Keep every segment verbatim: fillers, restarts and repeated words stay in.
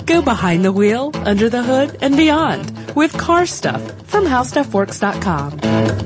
Go behind the wheel, under the hood, and beyond with car stuff from how stuff works dot com.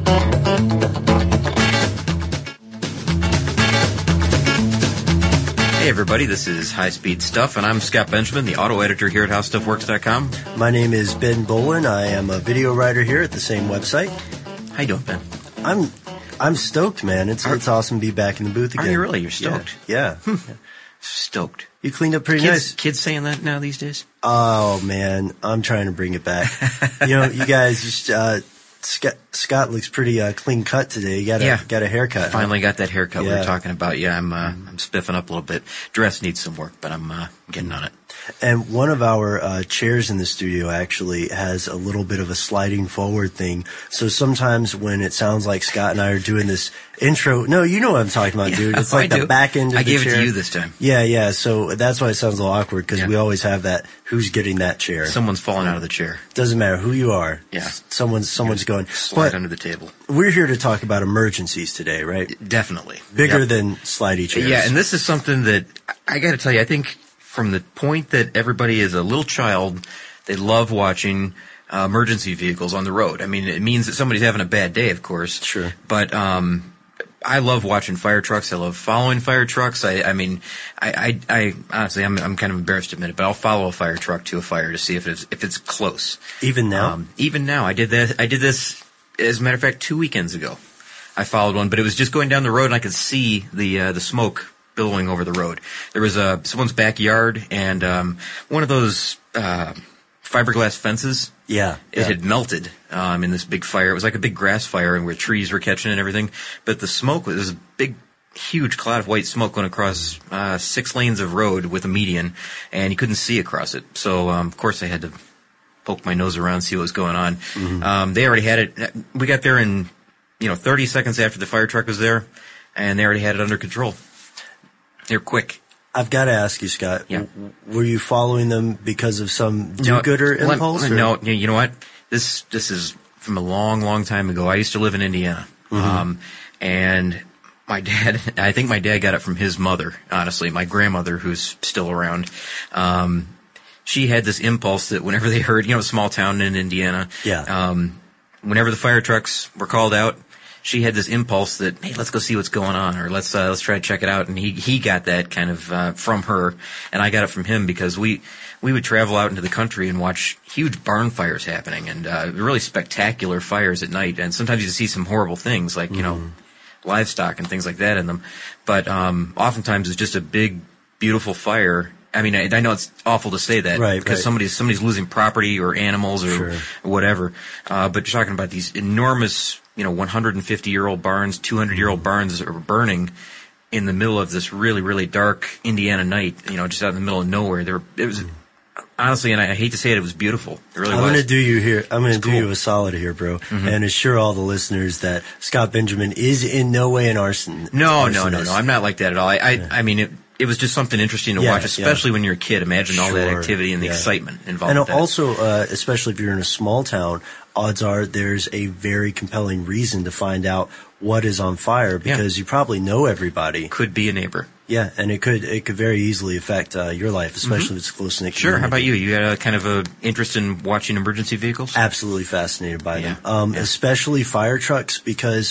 Hey everybody, this is High Speed Stuff, and I'm Scott Benjamin, the auto editor here at how stuff works dot com. My name is Ben Bolin. I am a video writer here at the same website. How you doing, Ben? I'm I'm stoked, man. It's Are, it's awesome to be back in the booth again. Are you really? You're stoked? Yeah. yeah. Stoked. You cleaned up pretty kids, nice. Kids saying that now these days? Oh, man. I'm trying to bring it back. you know, you guys, just, uh, Scott, Scott looks pretty uh, clean cut today. You got a, yeah. got a haircut. Finally huh? got that haircut yeah. we were talking about. Yeah, I'm uh, I'm spiffing up a little bit. Dress needs some work, but I'm uh, getting on it. And one of our uh, chairs in the studio actually has a little bit of a sliding forward thing. So sometimes when it sounds like Scott and I are doing this intro, no, you know what I'm talking about, yeah, dude. It's like I the do. back end of I the chair. gave it to you this time. Yeah, yeah. So that's why it sounds a little awkward because yeah. we always have that. Who's getting that chair? Someone's falling out of the chair. Doesn't matter who you are. Yeah. Someone's someone's going. Slide but under the table. We're here to talk about emergencies today, right? Definitely. Bigger yep. than slidey chairs. Yeah, and this is something that I got to tell you. I think. From the point that everybody is a little child, they love watching uh, emergency vehicles on the road. I mean, it means that somebody's having a bad day, of course. Sure. But um, I love watching fire trucks. I love following fire trucks. I, I mean, I, I, I honestly, I'm, I'm kind of embarrassed to admit it, but I'll follow a fire truck to a fire to see if it's if it's close. Even now. Um, even now, I did that. I did this, as a matter of fact, two weekends ago. I followed one, but it was just going down the road, and I could see the uh, the smoke billowing over the road. There was a someone's backyard, and um, one of those uh, fiberglass fences. Yeah, it yeah. had melted um, in this big fire. It was like a big grass fire, and where trees were catching and everything. But the smoke was, was a big, huge cloud of white smoke going across uh, six lanes of road with a median, and you couldn't see across it. So um, of course I had to poke my nose around, see what was going on. Mm-hmm. Um, they already had it. We got there in you know thirty seconds after the fire truck was there, and they already had it under control. They're quick. I've got to ask you, Scott. Yeah. W- were you following them because of some do-gooder no, impulse? Let, no, you know what? This this is from a long, long time ago. I used to live in Indiana, mm-hmm. um, and my dad. I think my dad got it from his mother. Honestly, my grandmother, who's still around, um, she had this impulse that whenever they heard, you know, a small town in Indiana, yeah. Um, whenever the fire trucks were called out, she had this impulse that, hey, let's go see what's going on, or let's uh, let's try to check it out. And he he got that kind of uh, from her, and I got it from him because we we would travel out into the country and watch huge barn fires happening, and uh, really spectacular fires at night. And sometimes you see some horrible things, like you mm-hmm. know, livestock and things like that in them. But um, oftentimes it's just a big, beautiful fire. I mean, I, I know it's awful to say that, right, because right. somebody's somebody's losing property or animals or, sure. or whatever. Uh, but you're talking about these enormous, you know, one hundred fifty year old barns, two hundred year old barns are burning in the middle of this really, really dark Indiana night. You know, just out in the middle of nowhere. There, it was honestly, and I, I hate to say it, it was beautiful. It really I'm was. going to do you here. I'm going to do cool. you a solid here, bro, mm-hmm. and assure all the listeners that Scott Benjamin is in no way an arson. No, arsonist. no, no, no. I'm not like that at all. I, I, yeah. I mean, it, it was just something interesting to yeah, watch, especially yeah. when you're a kid. Imagine sure. all that activity and the yeah. excitement involved. And with that. also, uh, especially if you're in a small town, odds are there's a very compelling reason to find out what is on fire because yeah. you probably know everybody. Could be a neighbor. Yeah, and it could it could very easily affect uh, your life, especially mm-hmm. if it's close knit. Sure. How about you? You had a kind of a interest in watching emergency vehicles? Absolutely fascinated by yeah. them, um, yeah. especially fire trucks, because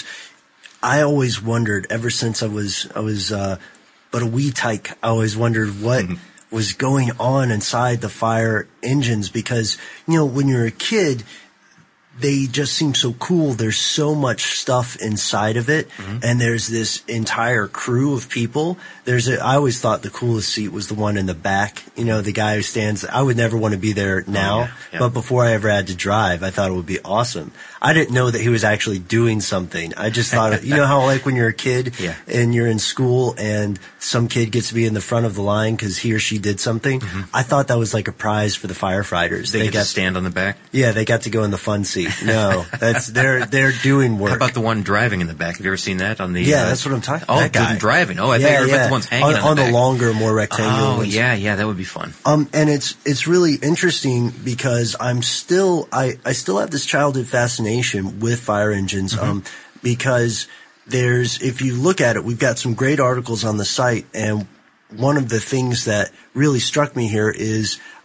I always wondered ever since I was I was uh, but a wee tyke. I always wondered what mm-hmm. was going on inside the fire engines because you know when you're a kid, they just seem so cool. There's so much stuff inside of it, mm-hmm. and there's this entire crew of people. There's a, I always thought the coolest seat was the one in the back. You know, the guy who stands. I would never want to be there now, oh, yeah, yeah. but before I ever had to drive, I thought it would be awesome. I didn't know that he was actually doing something. I just thought, you know how like when you're a kid yeah. and you're in school and some kid gets to be in the front of the line because he or she did something. Mm-hmm. I thought that was like a prize for the firefighters. They, they got to stand on the back. Yeah, they got to go in the fun seat. No, that's they're they're doing work. How about the one driving in the back? Have you ever seen that on the? Yeah, uh, that's what I'm talking about. Oh, that guy. the driving. Oh, I yeah, think you were yeah. about the ones hanging on, on, on the, the longer, more rectangular Oh, ones. yeah, yeah, that would be fun. Um, and it's it's really interesting because I'm still I I still have this childhood fascination with fire engines. Mm-hmm. Um, because there's if you look at it, we've got some great articles on the site, and one of the things that really struck me here is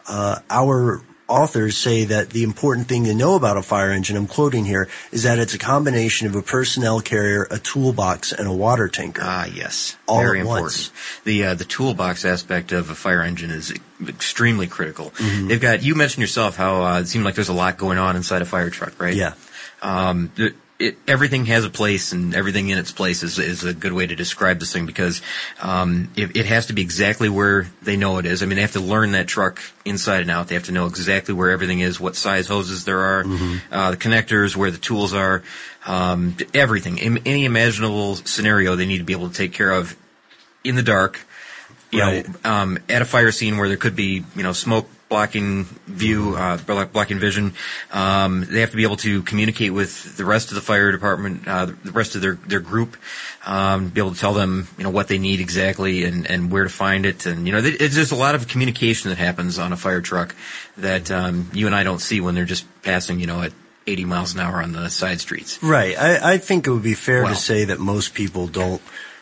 uh, our authors say that the important thing to know about a fire engine, I'm quoting here, is that it's a combination of a personnel carrier, a toolbox, and a water tanker. Ah, yes. All Very at important. once. The uh, the toolbox aspect of a fire engine is extremely critical. Mm-hmm. They've got, you mentioned yourself how uh, it seemed like there's a lot going on inside a fire truck, right? Yeah. Um, it, it, everything has a place, and everything in its place is, is a good way to describe this thing, because um, it, it has to be exactly where they know it is. I mean, they have to learn that truck inside and out. They have to know exactly where everything is, what size hoses there are, mm-hmm. uh, the connectors, where the tools are, um, everything. In any imaginable scenario they need to be able to take care of in the dark, you right. know, um, at a fire scene where there could be, you know, smoke blocking view, uh, blocking vision. Um, they have to be able to communicate with the rest of the fire department, uh, the rest of their, their group, um, be able to tell them, you know, what they need exactly and, and where to find it. And, you know, there's just a lot of communication that happens on a fire truck that, um, you and I don't see when they're just passing, you know, at eighty miles an hour on the side streets. Right. I, I think it would be fair Well, to say that most people don't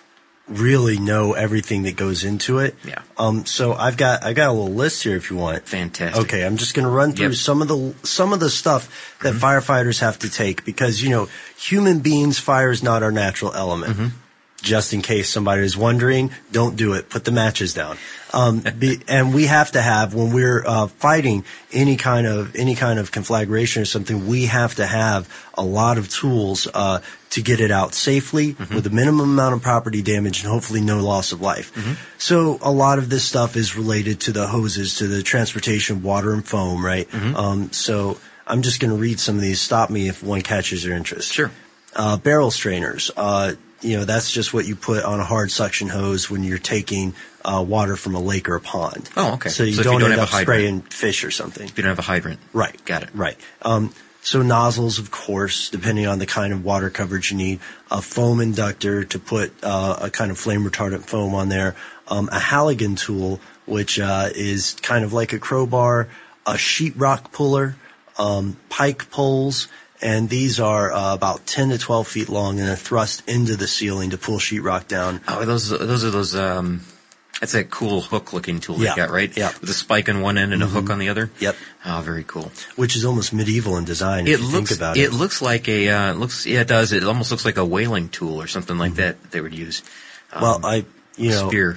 really know everything that goes into it. Yeah. Um, so I've got, I got a little list here if you want. Fantastic. Okay. I'm just going to run through Yep. some of the, some of the stuff that mm-hmm. firefighters have to take because, you know, human beings, fire is not our natural element. Mm-hmm. Just in case somebody is wondering, don't do it. Put the matches down. Um, be, and we have to have, when we're uh, fighting any kind of any kind of conflagration or something, we have to have a lot of tools uh, to get it out safely mm-hmm. with a minimum amount of property damage and hopefully no loss of life. Mm-hmm. So a lot of this stuff is related to the hoses, to the transportation of water and foam, right? Mm-hmm. Um, so I'm just going to read some of these. Stop me if one catches your interest. Sure. Uh, barrel strainers. Uh, You know, that's just what you put on a hard suction hose when you're taking uh, water from a lake or a pond. Oh, okay. So you So if don't, you don't end have up a hydrant. spraying fish or something. If you don't have a hydrant. Right. Got it. Right. Um, so nozzles, of course, depending on the kind of water coverage you need. A foam inductor to put uh, a kind of flame retardant foam on there. Um, a Halligan tool, which uh, is kind of like a crowbar. A sheetrock puller. Um, pike poles. And these are uh, about ten to twelve feet long and are thrust into the ceiling to pull sheetrock down. Oh, those those are those. Um, that's that cool hook-looking tool Yeah. they got, right? Yeah. With a spike on one end and Mm-hmm. a hook on the other. Yep. Oh, very cool. Which is almost medieval in design if It you looks. think about it it. looks like a. Uh, it looks. Yeah, it does. It almost looks like a whaling tool or something like Mm-hmm. that, that they would use. Um, Well, I, you know, spear.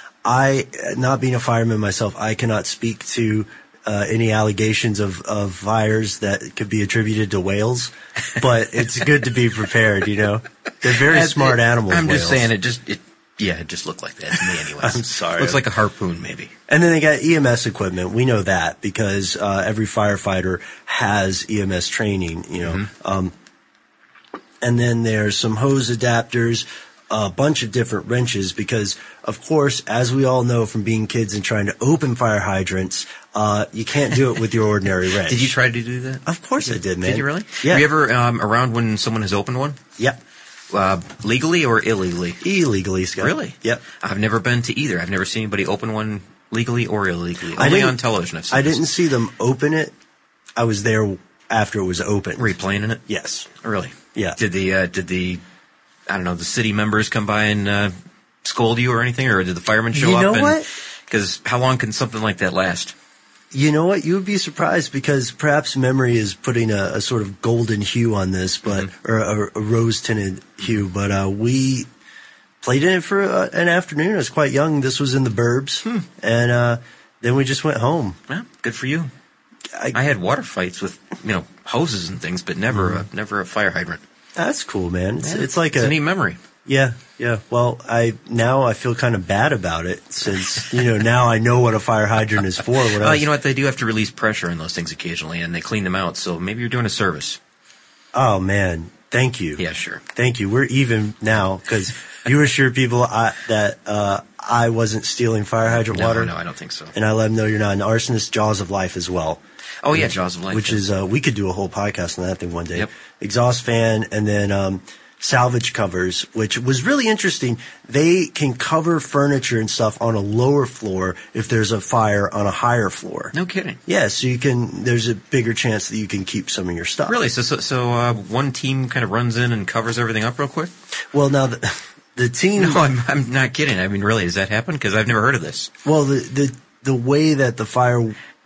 I, not being a fireman myself, I cannot speak to uh, any allegations of, of fires that could be attributed to whales, but it's good to be prepared, you know. They're very That's- smart it- animals, I'm just whales. saying it. Just it. Yeah, it just looked like that to me, anyways. I'm sorry. Looks like a harpoon, maybe. And then they got E M S equipment. We know that because uh, every firefighter has E M S training, you know. Mm-hmm. Um, and then there's some hose adapters, a bunch of different wrenches because, of course, as we all know from being kids and trying to open fire hydrants, uh, you can't do it with your ordinary wrench. Did you try to do that? Of course I did, man. Did you really? Yeah. Were you ever um, around when someone has opened one? Yep. Uh, legally or illegally? Illegally, Scott. Really? Yep. I've never been to either. I've never seen anybody open one legally or illegally. I Only didn't- on television I've seen I this. didn't see them open it. I was there after it was open. Were you playing in it? Yes. Really? Yeah. Did the, uh, did the, I don't know, the city members come by and uh, scold you or anything? Or did the firemen show You up? know and, what? Because how long can something like that last? You know what? You would be surprised because perhaps memory is putting a, a sort of golden hue on this, but Mm-hmm. or a, a rose-tinted hue. But uh, we played in it for uh, an afternoon. I was quite young. This was in the burbs, Hmm. and uh, then we just went home. Well, good for you. I, I had water fights with, you know, hoses and things, but never, Mm-hmm. a, never a fire hydrant. that's cool, man. It's, Yeah, it's like it's a a neat memory. yeah, yeah. Well, I now I feel kind of bad about it since you know now I know what a fire hydrant is for. When I Uh, was- you know what? They do have to release pressure in those things occasionally, and they clean them out. So maybe you're doing a service. Oh man, thank you. Yeah, sure. Thank you. We're even now because you assured people I, that uh, I wasn't stealing fire hydrant No, water, no, I don't think so. and I let them know you're not an arsonist. Jaws of Life as well. Oh yeah, Jaws of Life. Which is uh, we could do a whole podcast on that thing one day. Yep. Exhaust fan, and then um, salvage covers, which was really interesting. They can cover furniture and stuff on a lower floor if there's a fire on a higher floor. no kidding. Yeah, so you can. There's a bigger chance that you can keep some of your stuff. Really? So, so, so uh, one team kind of runs in and covers everything up real quick? Well, now the, the team. No, I'm, I'm not kidding. I mean, really, does that happen? Because I've never heard of this. Well, the, the the way that the fire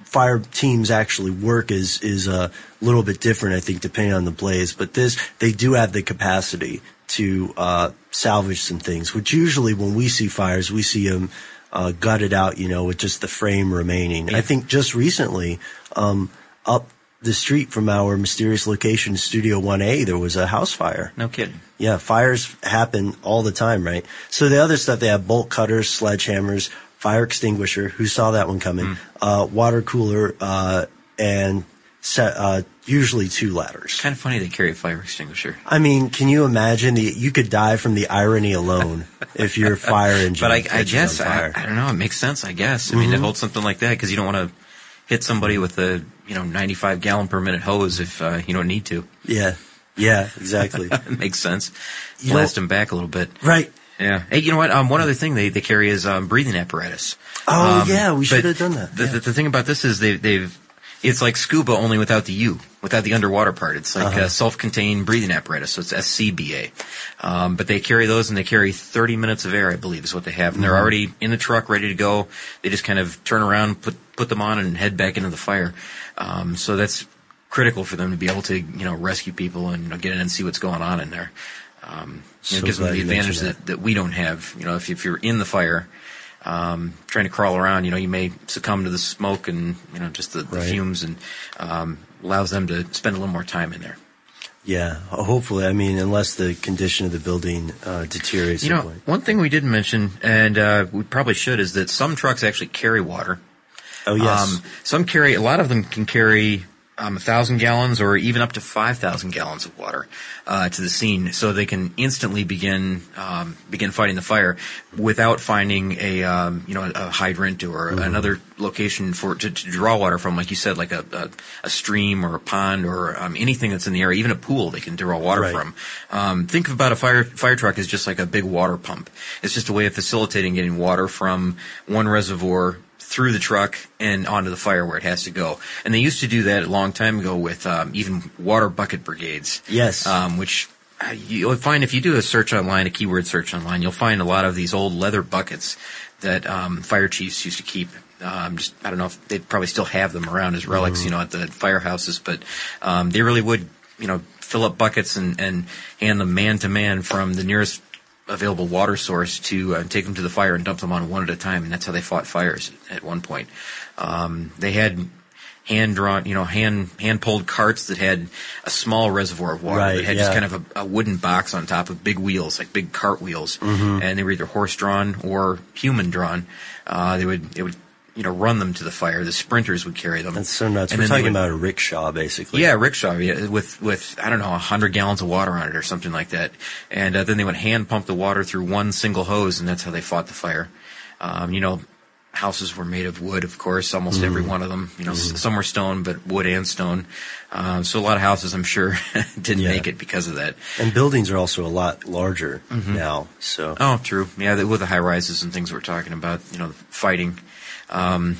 fire teams actually work is is a little bit different, I think, depending on the blaze. But this, they do have the capacity to uh, salvage some things, which usually when we see fires, we see them uh, gutted out, you know, with just the frame remaining. Yeah. I think just recently, um, up the street from our mysterious location, Studio one A, there was a house fire. No kidding. Yeah, fires happen all the time, right? So the other stuff, they have bolt cutters, sledgehammers, fire extinguisher. Who saw that one coming? Mm. Uh, water cooler, uh, and set, uh, usually two ladders. It's kind of funny they carry a fire extinguisher. I mean, can you imagine the, you could die from the irony alone if your fire engine But I, I guess, I, I don't know, it makes sense, I guess. I mm-hmm. mean, to hold something like that, because you don't want to hit somebody with a, you know, ninety-five gallon per minute hose if uh, you don't need to. Yeah. Yeah, exactly. It makes sense. You Blast know, them back a little bit. Right. Yeah. Hey, you know what? Um, one other thing they, they carry is um, breathing apparatus. Oh, um, yeah, we should have done that. The, yeah. the, the thing about this is they, they've, it's like scuba only without the U, without the underwater part. It's like uh-huh. a self-contained breathing apparatus, so it's S C B A. Um, but they carry those, and they carry thirty minutes of air, I believe, is what they have. And they're mm-hmm. already in the truck, ready to go. They just kind of turn around, put put them on, and head back into the fire. Um, so that's critical for them to be able to, you know, rescue people and you know, get in and see what's going on in there. Um, so you know, it gives them the advantage that. that, that we don't have. You know, if, if you're in the fire, um, trying to crawl around, you know, you may succumb to the smoke and, you know, just the, the right. fumes, and um, allows them to spend a little more time in there. Yeah, hopefully. I mean, unless the condition of the building uh, deteriorates. You know, point. one thing we didn't mention, and uh, we probably should, is that some trucks actually carry water. Oh, yes. Um, some carry, a lot of them can carry um, one thousand gallons or even up to five thousand gallons of water uh, to the scene, so they can instantly begin um, begin fighting the fire without finding a um, you know a hydrant or mm-hmm. another location for to, to draw water from, like you said, like a, a, a stream or a pond or um, anything that's in the area, even a pool they can draw water right. from. Um, think about a fire fire truck as just like a big water pump. It's just a way of facilitating getting water from one reservoir through the truck and onto the fire where it has to go. And they used to do that a long time ago with um, even water bucket brigades. Yes. Um, which uh, you'll find if you do a search online, a keyword search online, you'll find a lot of these old leather buckets that um, fire chiefs used to keep. Um, just I don't know if they probably still have them around as relics, mm-hmm. you know, at the firehouses, but um, they really would, you know, fill up buckets and, and hand them man to man from the nearest available water source to uh, take them to the fire and dump them on one at a time, and that's how they fought fires at one point. Um, they had hand-drawn, you know, hand hand-pulled carts that had a small reservoir of water. Right, they had yeah. just kind of a, a wooden box on top of big wheels, like big cart wheels, mm-hmm. and they were either horse-drawn or human-drawn. Uh, they would they would you know run them to the fire. The sprinters would carry them. That's so nuts. And We're talking would, about a rickshaw, basically. Yeah, rickshaw, yeah, with with I don't know, a hundred gallons of water on it or something like that. And uh, then they would hand pump the water through one single hose, and that's how they fought the fire. Um, you know, houses were made of wood, of course, almost mm. every one of them. You know, mm. some were stone, but wood and stone. Um, so a lot of houses, I'm sure, didn't yeah. make it because of that. And buildings are also a lot larger mm-hmm. now. So. Oh, true. Yeah, the, with the high rises and things we're talking about, you know, fighting. Um,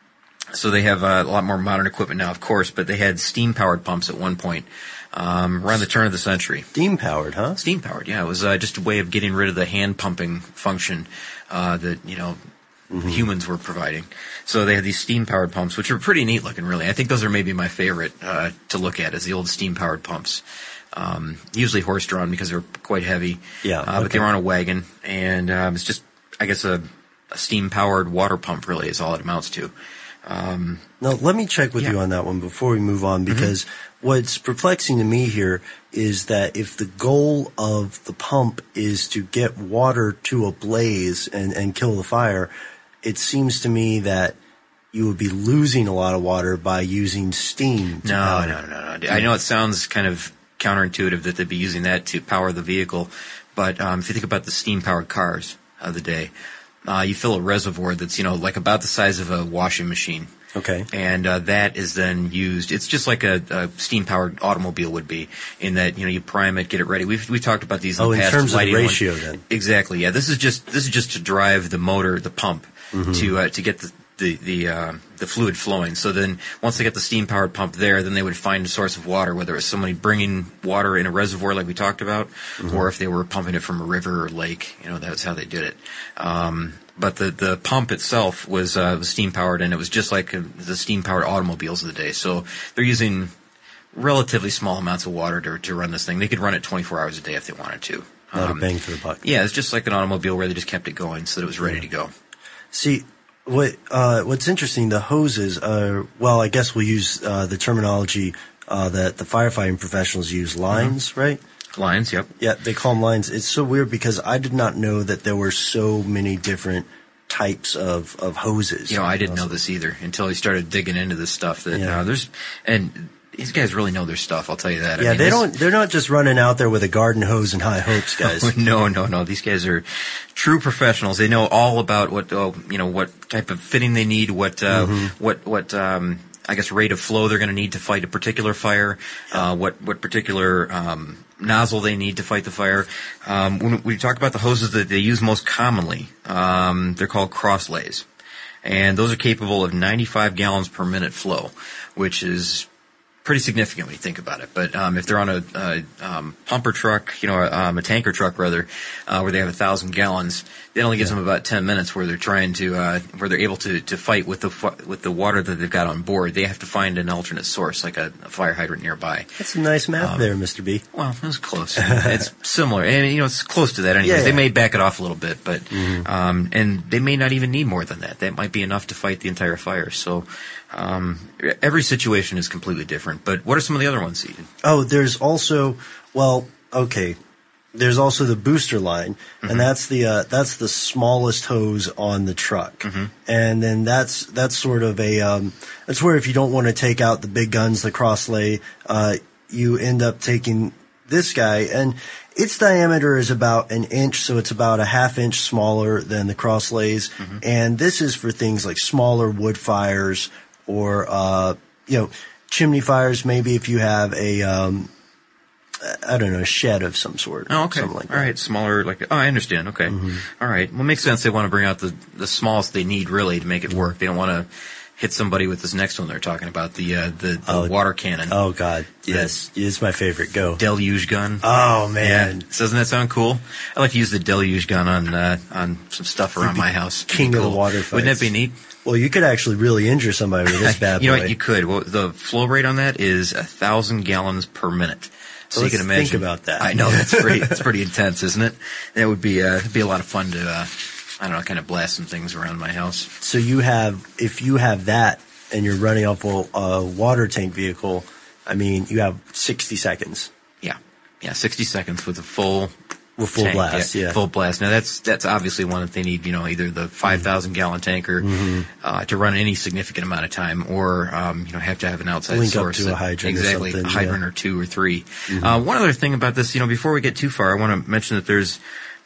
so they have uh, a lot more modern equipment now, of course, but they had steam-powered pumps at one point um, around the turn of the century. Steam-powered, huh? Steam-powered, yeah. It was uh, just a way of getting rid of the hand-pumping function uh, that, you know, mm-hmm. humans were providing. So they had these steam-powered pumps, which are pretty neat looking, really. I think those are maybe my favorite uh, to look at, is the old steam-powered pumps. Um, usually horse-drawn because they're quite heavy. Yeah, uh, okay. But they were on a wagon, and um, it's just, I guess, a, a steam-powered water pump, really, is all it amounts to. Um, now, let me check with yeah. you on that one before we move on, because mm-hmm. what's perplexing to me here is that if the goal of the pump is to get water to a blaze and, and kill the fire, it seems to me that you would be losing a lot of water by using steam. To no, power. no, no, no. I know it sounds kind of counterintuitive that they'd be using that to power the vehicle, but um, if you think about the steam-powered cars of the day, Uh, you fill a reservoir that's, you know, like about the size of a washing machine. Okay. And uh, that is then used. It's just like a, a steam-powered automobile would be, in that, you know, you prime it, get it ready. We've we talked about these in oh, the past. in terms of the ratio, one. then. Exactly. Yeah. This is just this is just to drive the motor, the pump, mm-hmm. to uh, to get the the the, uh, the fluid flowing. So then, once they get the steam-powered pump there, then they would find a source of water, whether it was somebody bringing water in a reservoir like we talked about, mm-hmm. or if they were pumping it from a river or lake. You know, that's how they did it. Um, but the, the pump itself was, uh, was steam powered, and it was just like uh, the steam powered automobiles of the day. So they're using relatively small amounts of water to, to run this thing. They could run it twenty-four hours a day if they wanted to. Not Um, a bang for the buck. yeah, it's just like an automobile where they just kept it going so that it was ready to go. See, what uh, what's interesting, the hoses are, well, I guess we'll use uh, the terminology uh, that the firefighting professionals use, lines, mm-hmm. right? Lines, yep. Yeah, they call them lines. It's so weird because I did not know that there were so many different types of, of hoses. You know, I didn't know this either until I started digging into this stuff. That Yeah. uh, there's and these guys really know their stuff. I'll tell you that. I Yeah, mean, they this- don't. They're not just running out there with a garden hose and high hopes, guys. No, no, no. These guys are true professionals. They know all about what, oh, you know, what type of fitting they need, what, uh, Mm-hmm. what, what, um, I guess rate of flow they're going to need to fight a particular fire, uh, what, what particular, um, nozzle they need to fight the fire. Um, when we talk about the hoses that they use most commonly, um, they're called crosslays. And those are capable of ninety-five gallons per minute flow, which is pretty significant when you think about it. But um, if they're on a, a um, pumper truck, you know, um, a tanker truck rather, uh, where they have a thousand gallons, it only gives Yeah. them about ten minutes where they're trying to, uh, where they're able to, to fight with the fu- with the water that they've got on board. They have to find an alternate source, like a, a fire hydrant nearby. That's a nice map Um, there, Mister B. Well, it was close. It's similar, and you know, it's close to that. Anyways, Yeah, yeah. they may back it off a little bit, but Mm-hmm. um, and they may not even need more than that. That might be enough to fight the entire fire. So, um, every situation is completely different. But what are some of the other ones, Eden? Oh, there's also, well, okay. There's also the booster line, Mm-hmm. and that's the uh, that's the smallest hose on the truck. Mm-hmm. And then that's that's sort of a um, that's where if you don't want to take out the big guns, the crosslay, uh, you end up taking this guy, and its diameter is about an inch, so it's about a half inch smaller than the crosslays. Mm-hmm. And this is for things like smaller wood fires or uh, you know, chimney fires. Maybe if you have a um, I don't know, a shed of some sort. Oh, okay. Something like All that. right, smaller, like, oh, I understand. Okay. Mm-hmm. All right. Well, it makes sense. They want to bring out the, the smallest they need, really, to make it work. They don't want to hit somebody with this next one they're talking about, the, uh, the, the Oh, water cannon. Oh, God. Yes. It's my favorite. Go. Deluge gun. Oh, man. Yeah. So doesn't that sound cool? I like to use the deluge gun on, uh, on some stuff around my house. It'd be king of the cool. water Wouldn't fights. that be neat? Well, you could actually really injure somebody with this bad you know boy. what? You could. Well, the flow rate on that is a thousand gallons per minute. So Let's you can imagine. think about that. I know that's pretty. It's pretty intense, isn't it? That would be uh, it'd be a lot of fun to. Uh, I don't know, kind of blast some things around my house. So you have, if you have that and you're running off a, a water tank vehicle, I mean, you have sixty seconds. Yeah, yeah, sixty seconds with a full. With full tank, blast, yeah. Full blast. Now that's that's obviously one that they need, you know, either the five thousand gallon tanker Mm-hmm. uh, to run any significant amount of time, or um, you know, have to have an outside Link up source. to a that- hydrant or exactly, something, a hydrant yeah. or two or three. Uh, one other thing about this, you know, before we get too far, I want to mention that there's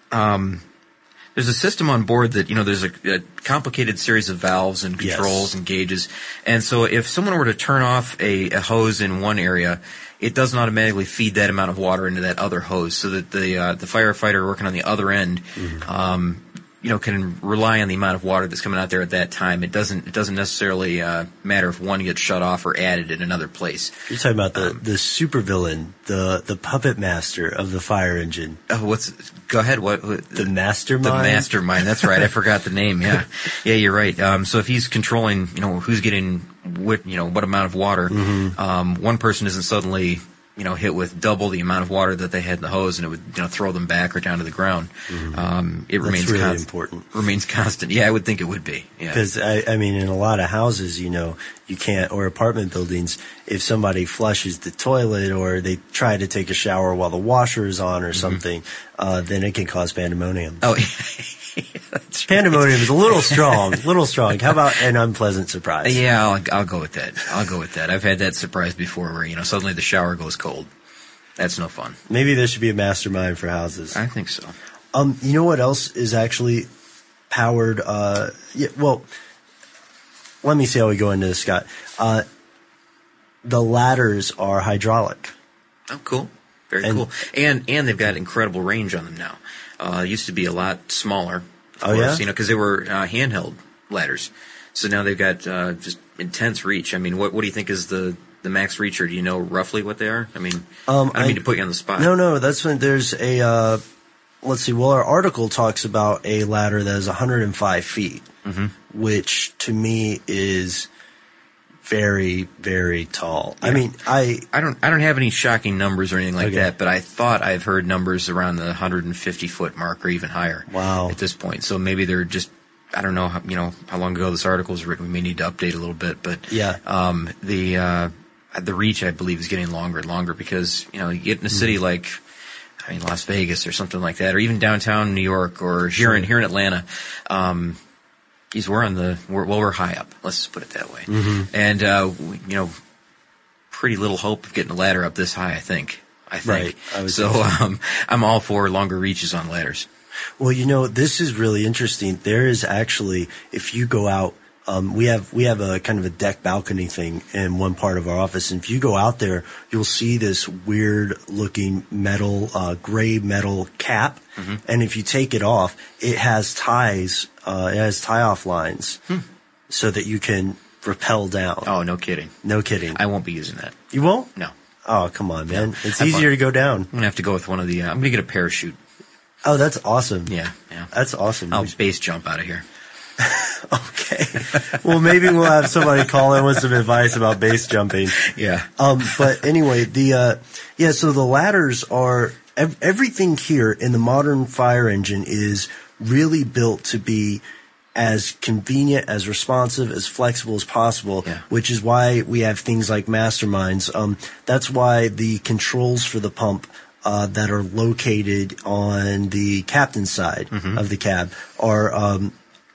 um, there's a system on board that, you know, there's a, a complicated series of valves and Yes. controls and gauges, and so if someone were to turn off a, a hose in one area, it doesn't automatically feed that amount of water into that other hose, so that the uh, the firefighter working on the other end, Mm-hmm. um, you know, can rely on the amount of water that's coming out there at that time. It doesn't it doesn't necessarily uh, matter if one gets shut off or added in another place. You're talking about the, Um, the supervillain, the, the puppet master of the fire engine. Oh, what's? Go ahead. What? what The mastermind? The mastermind. That's right. I forgot the name. Yeah, yeah, you're right. Um, so if he's controlling, you know, who's getting what, you know, what amount of water, Mm-hmm. um, one person isn't suddenly, you know, hit with double the amount of water that they had in the hose, and it would, you know, throw them back or down to the ground. Um, it That's remains really const- important. Remains constant. Yeah, I would think it would be. Yeah. Because, I, I mean, in a lot of houses, you know, you can't, or apartment buildings, if somebody flushes the toilet or they try to take a shower while the washer is on or something, uh, then it can cause pandemonium. Oh, that's right. Pandemonium is a little strong, little strong. How about an unpleasant surprise? Yeah, I'll, I'll go with that. I'll go with that. I've had that surprise before where, you know, suddenly the shower goes cold. That's no fun. Maybe there should be a mastermind for houses. I think so. Um, you know what else is actually powered? Uh, yeah, well, let me see how we go into this, Scott. Uh, the ladders are hydraulic. Oh, cool. Very And- cool. And and they've got incredible range on them now. Uh, it used to be a lot smaller, of Oh, course, yeah? you know, because they were uh, handheld ladders. So now they've got uh, just intense reach. I mean, what what do you think is the, the max reach, or do you know roughly what they are? I mean, Um, I don't mean I- to put you on the spot. No, no, that's when there's a uh, let's see. Well, our article talks about a ladder that is one hundred five feet, mm-hmm. which to me is very, very tall. Yeah. I mean, I I don't I don't have any shocking numbers or anything like okay. that, but I thought I've heard numbers around the one hundred fifty foot mark or even higher. Wow. At this point, so maybe they're just. I don't know how, you know, how long ago this article was written. We may need to update a little bit, but yeah. um, the uh, the reach, I believe, is getting longer and longer because, you know, you get in a city mm. like, I mean, Las Vegas or something like that, or even downtown New York or here in here in Atlanta. Um, geez, we're on the we're, well, we're high up. Let's just put it that way. Mm-hmm. And uh, we, you know, pretty little hope of getting a ladder up this high. I think. I think. Right. I was so um, I'm all for longer reaches on ladders. Well, you know, this is really interesting. There is actually, if you go out, um, we have we have a kind of a deck balcony thing in one part of our office, and if you go out there, you'll see this weird-looking metal, uh, gray metal cap, mm-hmm. and if you take it off, it has ties, uh, it has tie-off lines, hmm. so that you can rappel down. Oh, no kidding. No kidding. I won't be using that. You won't? No. Oh, come on, man. No. It's easier to go down. I'm going to have to go with one of the, uh, I'm going to get a parachute. Oh, that's awesome. Yeah, yeah. That's awesome. I'll base jump out of here. Okay. Well, maybe we'll have somebody call in with some advice about base jumping. Yeah. Um, but anyway, the, uh, yeah, so the ladders are, ev- everything here in the modern fire engine is really built to be as convenient, as responsive, as flexible as possible, yeah. which is why we have things like masterminds. Um, that's why the controls for the pump Uh, that are located on the captain's side mm-hmm. of the cab are um,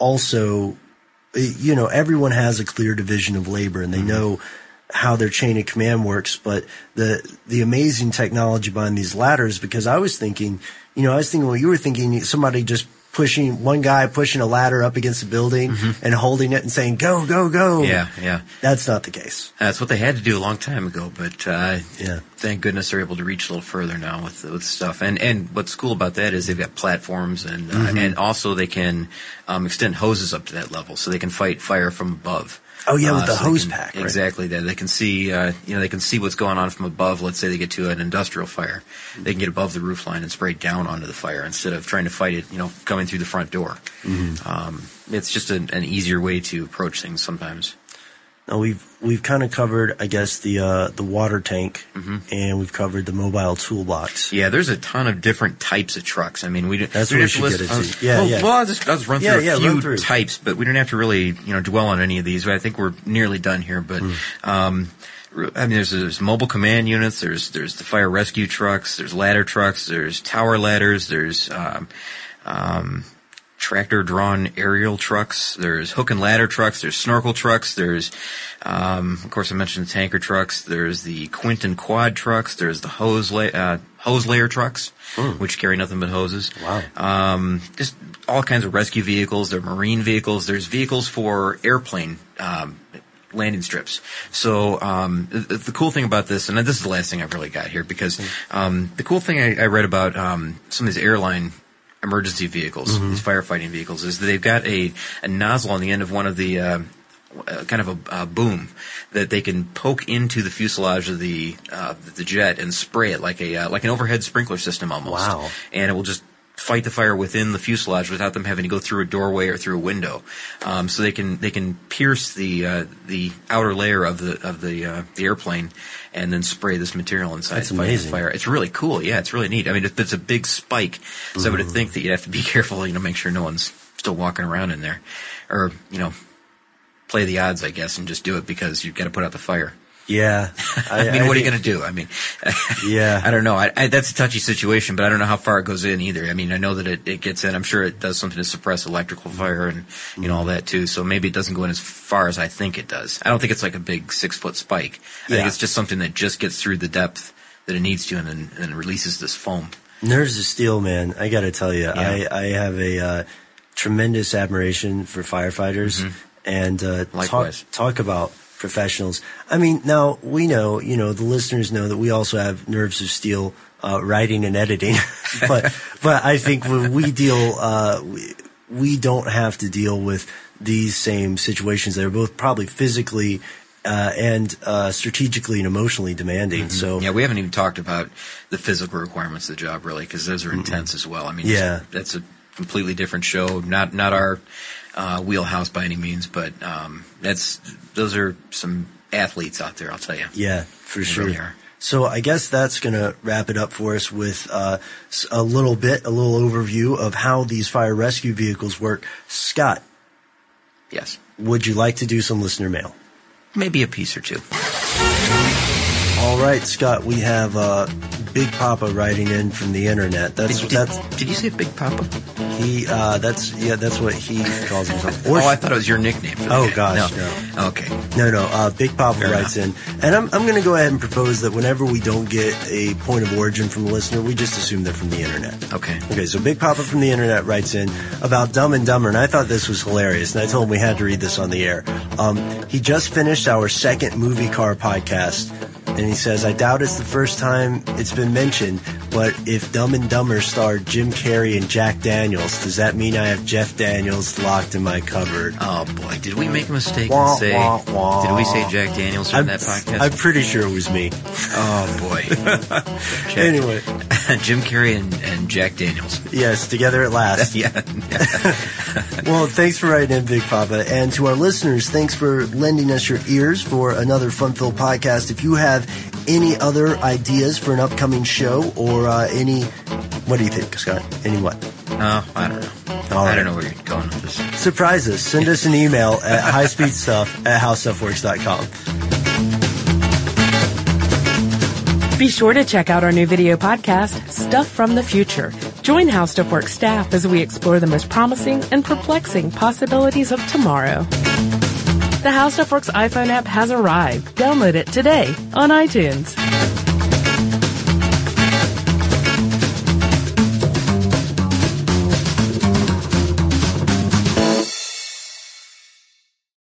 also, you know, everyone has a clear division of labor and they mm-hmm. know how their chain of command works. But the the amazing technology behind these ladders, because I was thinking, you know, I was thinking what you were thinking, somebody just pushing, one guy pushing a ladder up against a building mm-hmm. and holding it and saying, go, go, go. Yeah, yeah. That's not the case. That's what they had to do a long time ago, but uh, yeah. thank goodness they're able to reach a little further now with with stuff. And and what's cool about that is they've got platforms and uh, mm-hmm. and also they can um, extend hoses up to that level, so they can fight fire from above. Oh yeah, with uh, the so hose can, pack. Right? Exactly that. They can see, uh, you know, they can see what's going on from above. Let's say they get to an industrial fire, they can get above the roof line and spray down onto the fire instead of trying to fight it, you know, coming through the front door. Mm-hmm. Um, it's just an, an easier way to approach things sometimes. Now we've we've kind of covered, I guess, the uh, the water tank, mm-hmm. and we've covered the mobile toolbox. Yeah, there's a ton of different types of trucks. I mean, we that's we what we should list, get into. Uh, yeah, well, yeah. Well, I'll just, I'll just run through yeah, a yeah, few through. types, but we don't have to really, you know, dwell on any of these. I think we're nearly done here. But mm. um, I mean, there's, there's mobile command units. There's there's the fire rescue trucks. There's ladder trucks. There's tower ladders. There's um, um, tractor-drawn aerial trucks. There's hook and ladder trucks. There's snorkel trucks. There's, um, of course, I mentioned the tanker trucks. There's the quint and quad trucks. There's the hose la- uh, hose layer trucks, mm. which carry nothing but hoses. Wow. Um, just all kinds of rescue vehicles. There are marine vehicles. There's vehicles for airplane um, landing strips. So um, the, the cool thing about this, and this is the last thing I've really got here, because um, the cool thing I, I read about um, some of these airline emergency vehicles, mm-hmm. these firefighting vehicles, is that they've got a, a nozzle on the end of one of the uh, uh, kind of a uh, boom that they can poke into the fuselage of the uh, the jet and spray it like a uh, like an overhead sprinkler system almost. Wow! And it will just fight the fire within the fuselage without them having to go through a doorway or through a window. Um, so they can they can pierce the uh, the outer layer of the of the uh, the airplane and then spray this material inside That's to fight amazing. the fire. It's really cool. Yeah, it's really neat. I mean, it's, it's a big spike, so mm. I would think that you'd have to be careful, you know, make sure no one's still walking around in there, or you know, play the odds, I guess, and just do it because you've got to put out the fire. Yeah. I, I mean, I what are you going to do? I mean, yeah. I don't know. I, I, that's a touchy situation, but I don't know how far it goes in either. I mean, I know that it, it gets in. I'm sure it does something to suppress electrical fire and, you know, all that too. So maybe it doesn't go in as far as I think it does. I don't think it's like a big six foot spike. I yeah. think it's just something that just gets through the depth that it needs to and then and releases this foam. Nerves of steel, man. I got to tell you, Yeah. I, I have a uh, tremendous admiration for firefighters, Mhm. and uh, talk, Likewise. talk about professionals. I mean, now we know, you know, the listeners know that we also have nerves of steel, uh, writing and editing, but, but I think when we deal, uh, we, we don't have to deal with these same situations. They're both probably physically uh, and uh, strategically and emotionally demanding. Mm-hmm. So yeah, we haven't even talked about the physical requirements of the job really, because those are mm-hmm. intense as well. I mean, yeah. that's a completely different show. Not not our uh, wheelhouse by any means, but um, that's those are some athletes out there. I'll tell you. Yeah, for they sure. Really are. So I guess that's going to wrap it up for us with uh, a little bit, a little overview of how these fire rescue vehicles work. Scott. Yes. Would you like to do some listener mail? Maybe a piece or two. All right, Scott, we have uh, Big Papa writing in from the internet. That's did, that's. Did, did you say Big Papa? He uh, that's yeah, that's what he calls himself. Or, oh, I thought it was your nickname. For the oh guy. gosh, no. no. Okay. No, no. Uh, Big Papa Fair writes enough. in, and I'm I'm going to go ahead and propose that whenever we don't get a point of origin from the listener, we just assume they're from the internet. Okay. Okay. So Big Papa from the internet writes in about Dumb and Dumber, and I thought this was hilarious, and I told him we had to read this on the air. Um, he just finished our second movie car podcast. And he says, I doubt it's the first time it's been mentioned, but if Dumb and Dumber starred Jim Carrey and Jack Daniels, does that mean I have Jeff Daniels locked in my cupboard? Oh, boy. Did we make a mistake Wah, and say... wah, wah. Did we say Jack Daniels in I'm, that podcast? I'm pretty sure it was me. Oh, boy. Jack, Anyway. Jim Carrey and, and Jack Daniels. Yes, together at last. yeah. Well, thanks for writing in, Big Papa. And to our listeners, thanks for lending us your ears for another fun-filled podcast. If you have any other ideas for an upcoming show or uh, any... What do you think, Scott? Any what? Oh, I don't know. All I right. don't know where you're going with this. Surprise us. Send us an email at highspeedstuff at howstuffworks dot com. Be sure to check out our new video podcast, Stuff from the Future. Join How Stuff Works staff as we explore the most promising and perplexing possibilities of tomorrow. The How Stuff Works iPhone app has arrived. Download it today on iTunes.